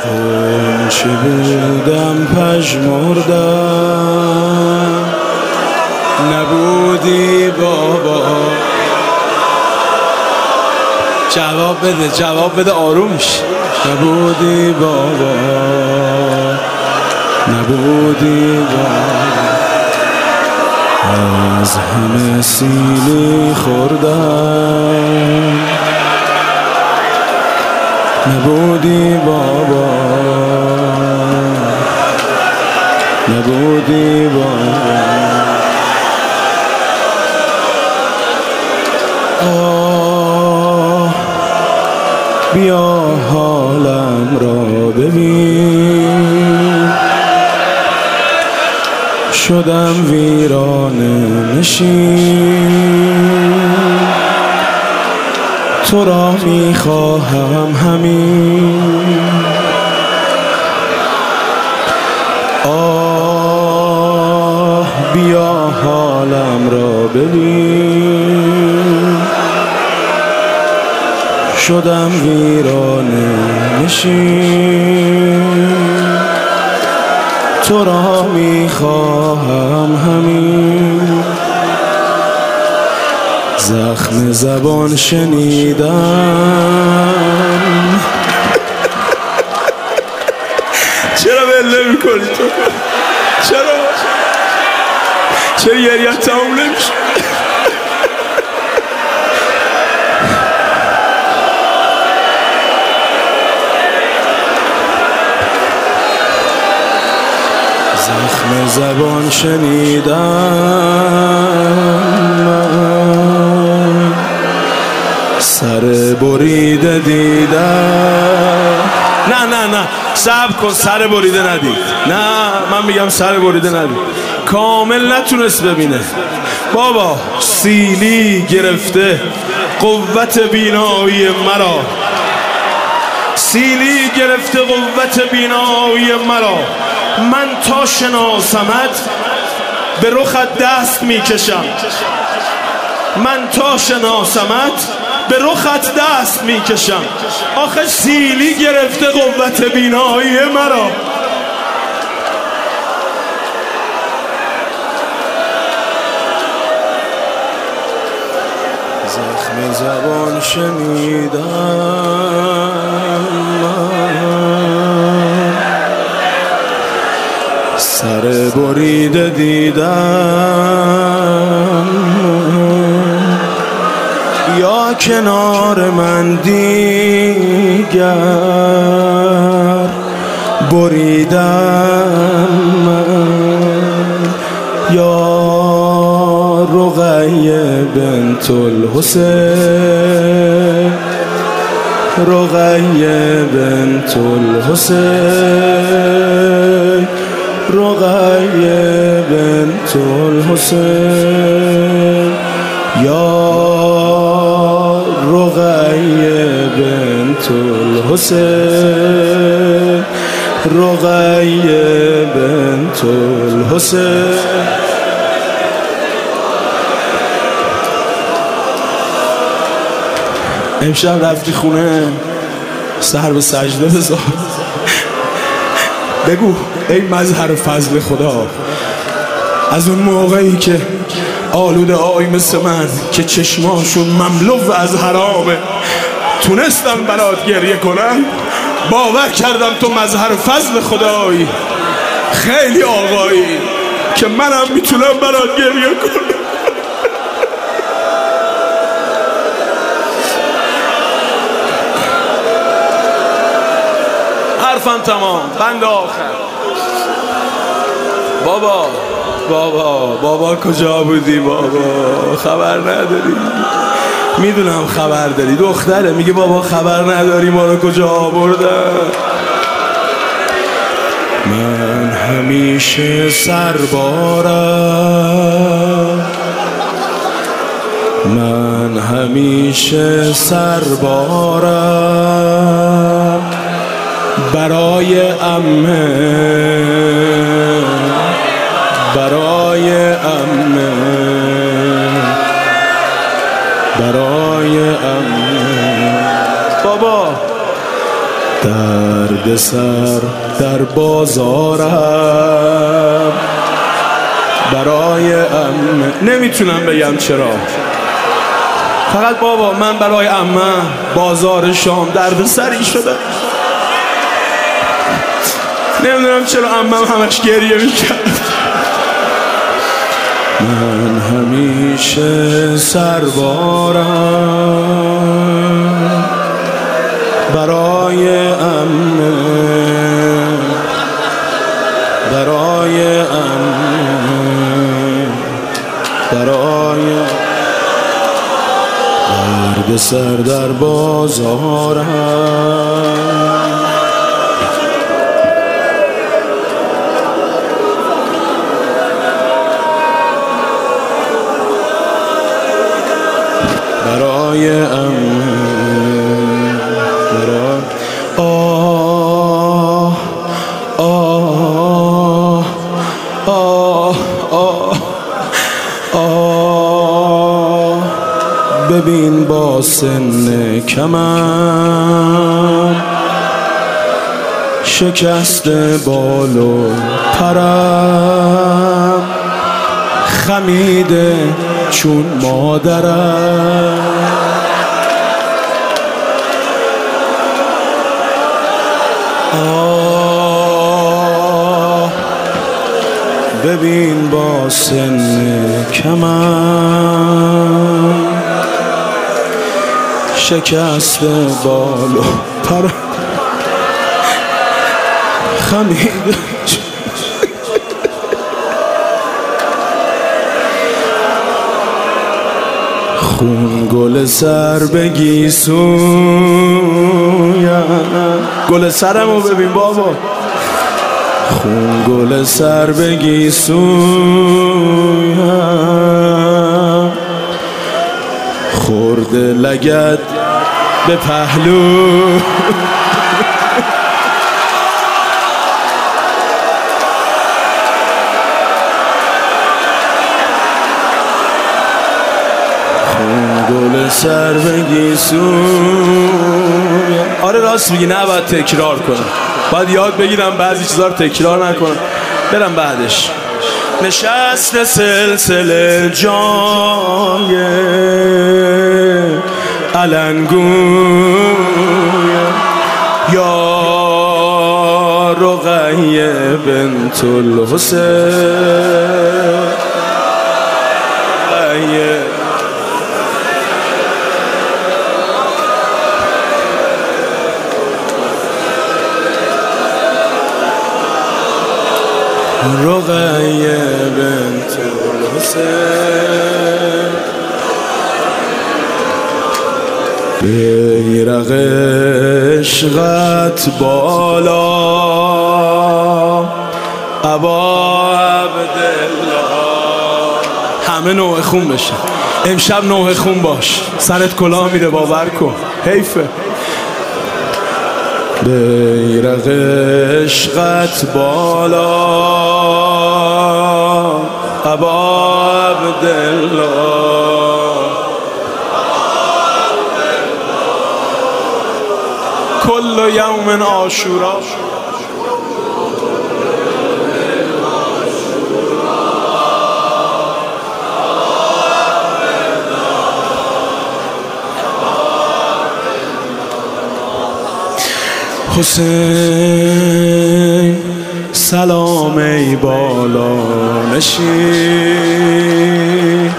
چی بودم پژمردم نبودی بابا. جواب بده آروم شی. نبودی بابا نبودی بابا. از همه سیلی خوردم نبودی بابا نبودی بابا. آه بیا حالم را ببین شدم ویرانه نشین تو را میخواهم همین. آه بیا حالم را ببین شدم ویرانه نشین تو را میخواهم همین. زخم زبان شنیدم. چرا بله میکنی تو؟ چرا گریت تموم نمیشه؟ زخم زبان شنیدم سر بریده دیدم. نه صبر کن سر بریده ندید. نه من میگم سر بریده ندید. کامل نتونست ببینه بابا. سیلی گرفته قوت بینایی مرا. سیلی گرفته قوت بینایی مرا. من تا شناسمت به رخت دست میکشم. من تا شناسمت به رخت دست میکشم. آخه سیلی گرفته قوت بینایی مرا. زخم زبان شنیدم سر بریده دیدم. یا کنار من دیگر بریدم من. یا رقیه بنت الحسین رقیه بنت الحسین رقیه بنت الحسین. یا رقیه بنت الحسین رقیه بنت الحسین. امشب رفتی خونه سر به سجده بذار بگو ای مظهر فضل خدا. از اون موقعی که آلوده آی مثل من که چشماشون مملو از حرامه تونستم برات گریه کنم. باور کردم تو مظهر فضل خدایی خیلی آقایی که منم میتونم برات گریه کنم. حرفم تمام. بند آخر. بابا کجا بودی بابا؟ خبر نداری؟ میدونم خبر داری. دختره میگه بابا خبر نداری ما رو کجا بردن. من همیشه سربارم من همیشه سربارم برای عمه بابا در درد سر در بازارم برای نمیتونم بگم چرا، فقط بابا من برای عمه بازار شام درد سری شده. نمیدونم چرا عمم همش گریه میکرد. من همیشه سربارم برای عمه، برای عمه، برای درد سر در بازارم. برای برای آه آه آه آه آه ببین با سن کمم شکست بال و پرم خمیده چون مادرم. ببین با سن کمم شکست بال و پر خمیده خون گل سر بگی سویم، گل سرمو ببین بابا، خون گل سر بگی سویم خورده لگد به پهلو گل سر بگی سویم. آره راست میگی، نباید تکرار کنم، باید یاد بگیرم بعضی چیزا رو تکرار نکنم برم بعدش. نشست سلسله جای علنگوی یا رقیه بنت الحسین رقیه بنت الحسین. بیرق عشقت بالا ابا عبدالله. همه نوع خون بشه امشب، نوع خون باش، سرت کلاه میره باور کن، حیفه. بیرق عشقت بالا ابا عبدالله کل یوم عاشورا. حسین سلام ای بالا نشین،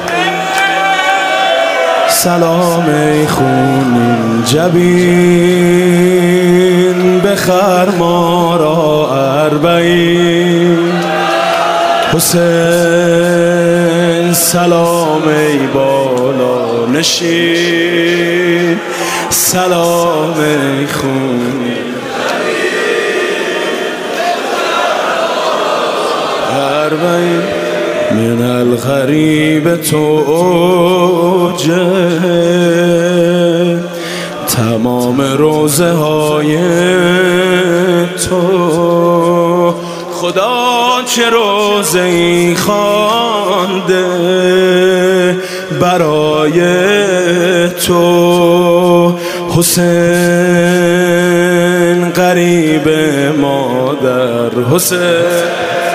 سلام ای خونین جبین، بخر ما را اربعین. حسین سلام ای بالا نشین، سلام ای خونین من الغریب توجه تمام روزه های تو. خدا چه روزه ای خوانده برای تو. حسین غریب مادر حسین.